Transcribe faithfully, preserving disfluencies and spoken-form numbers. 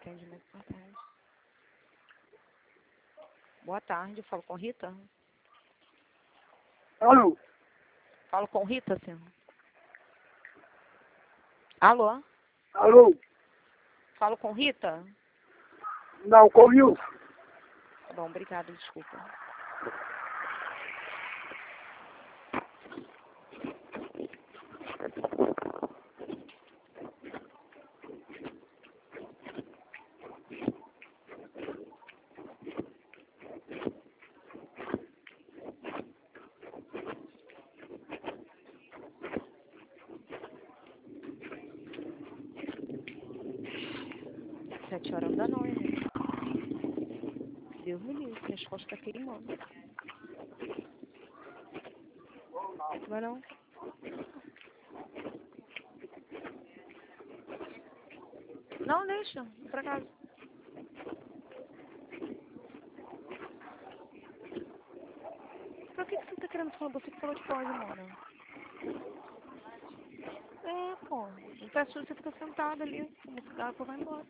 atendimento por tarde. Boa tarde, falo com Rita? Alô? Falo com Rita, senhor? Alô? Alô? Falo com Rita? Não, com o Wilson. Tá bom, obrigada, desculpa. Sete horas da noite. Deus me livre, minhas costas tá queimando. Vai não? Não, deixa. Vou pra casa. Pra que, que você tá querendo falar? Você que falou que pode, mano. É, pô. Não peço você fica sentado ali. Como cigarro, eu vou embora.